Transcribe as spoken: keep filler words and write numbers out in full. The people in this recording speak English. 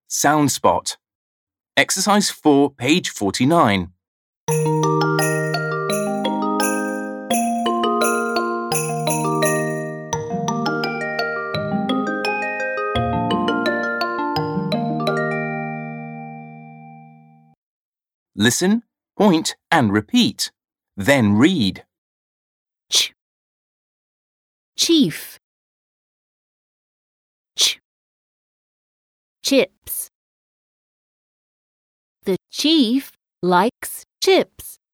Sound spot. Exercise four, page forty-nine. Listen, point and repeat. Then read. Ch. Chief. Ch. Chips. The chief likes chips.